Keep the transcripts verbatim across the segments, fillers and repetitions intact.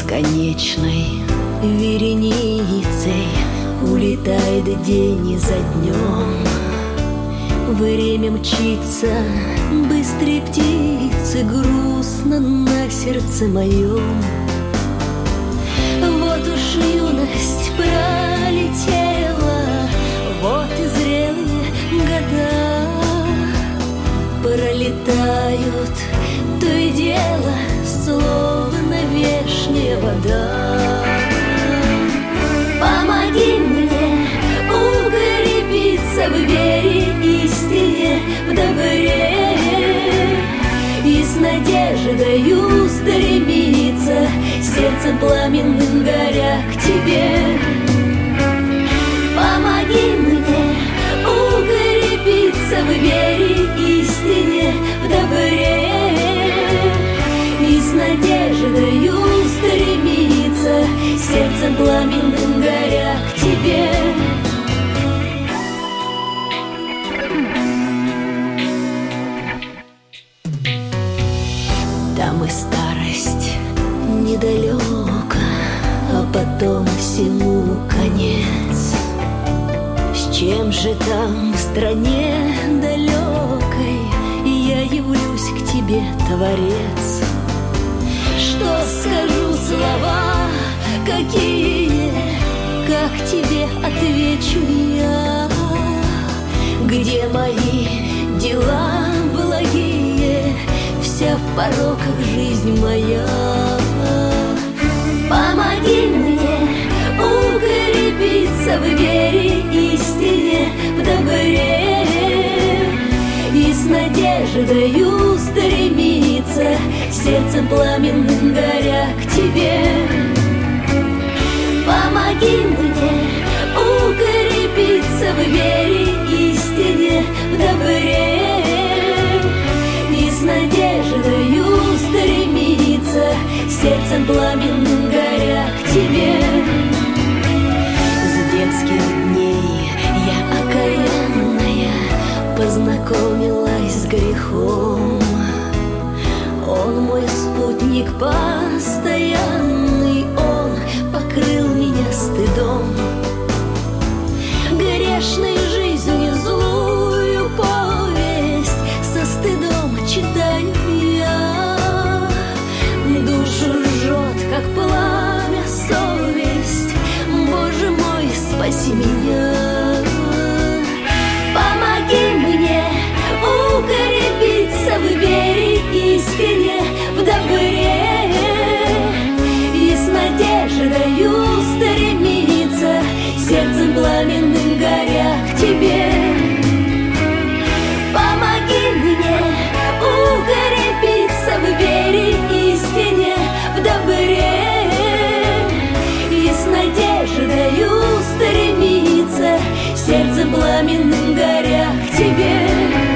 Бесконечной вереницей улетает день за днем. Время мчится быстрее птицы, грустно на сердце моем. Вот уж юность пролетела, вот и зрелые года пролетают, то и дело, словно вешняя вода. Помоги мне укрепиться в вере, истине, в добре, и с надеждою стремиться, сердцем пламенным горя к тебе. Помоги мне укрепиться в вере, истине, в добре, и с надеждою стремиться, сердцем пламенным горя к тебе. Там и старость недалека, а потом всему конец. С чем же там в стране далекой я явлюсь к тебе, Творец? Что скажу, слова какие, как тебе отвечу я? Где мои дела благие, вся в пороках жизнь моя? Помоги мне укрепиться в вере, истине, в добре, и с надеждою стремиться, сердцем пламенным горя к тебе. Помоги мне укрепиться в вере, истине, в добре, и с надеждою стремиться, сердцем пламенным горя к тебе. С детских дней я окаянная познакомилась с грехом. Он мой спутник постоянный, он покрыл меня стыдом. Грешной жизнью злую повесть со стыдом читаю я. Душу жжет, как пламя, совесть. Боже мой, спаси меня. Помоги мне укрепиться в вере, истине, в добре, и с надеждою стремиться, сердцем пламенным горя к тебе. Помоги мне укрепиться в вере, истине, в добре, и с надеждою стремиться, сердцем пламенным горя к тебе.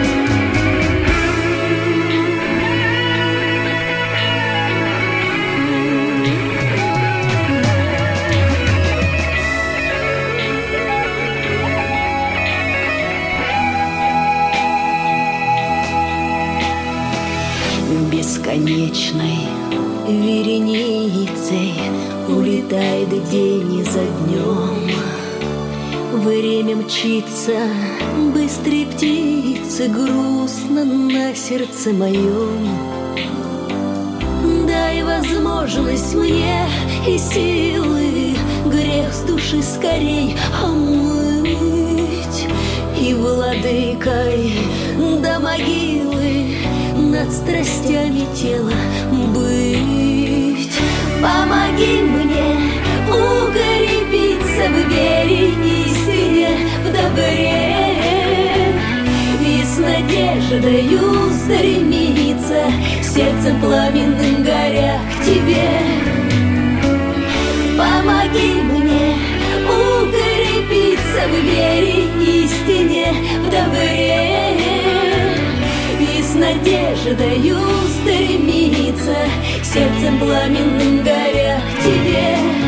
Бесконечной вереницей улетает день за днем. Время мчится быстрее птицы, грустно на сердце моем. Дай возможность мне и силы грех с души скорей омыть, и владыкой до могилы над страстями тела быть. Помоги мне укрепиться в вере, истине, в добре, и с надеждою стремиться, сердцем пламенным горя к тебе. Помоги мне укрепиться в вере, истине, в добре, и с надеждою стремиться, сердцем пламенным горя к тебе.